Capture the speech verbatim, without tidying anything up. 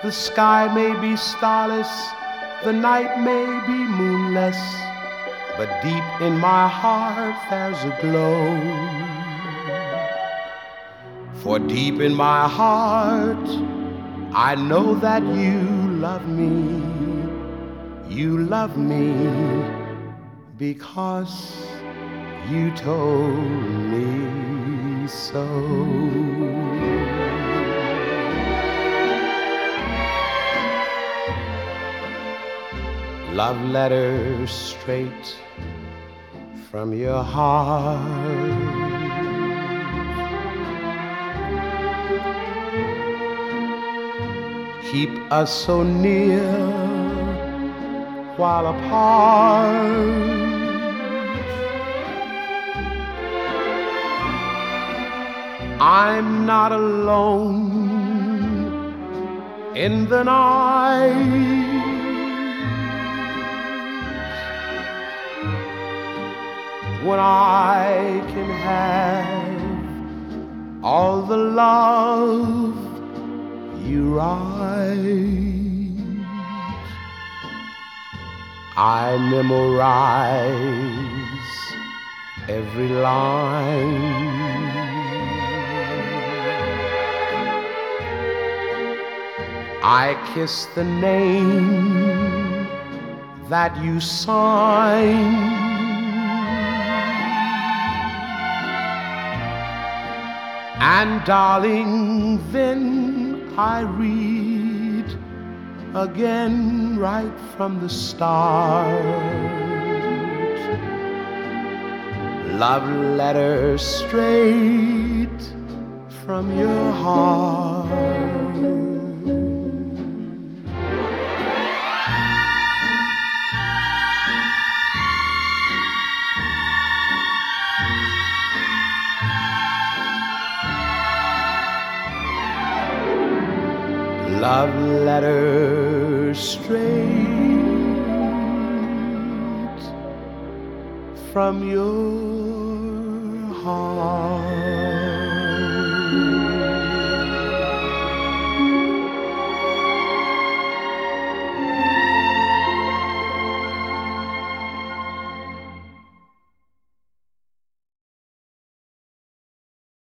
The sky may be starless, the night may be moonless, but deep in my heart there's a glow. For deep in my heart I know that you love me. You love me because you told me so. Love letters straight from your heart. Keep us so near while apart. I'm not alone in the night. When I can have all the love you write, I memorize every line. I kiss the name that you sign. And darling, then I read again right from the start. Love letters straight from your heart. Love letters straight from your heart.